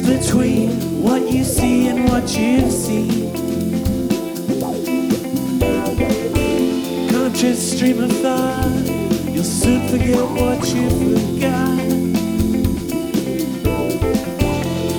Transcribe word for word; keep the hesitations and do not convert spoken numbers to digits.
between what you see and what you've seen. Conscious stream of thought, you'll soon forget what you forgot.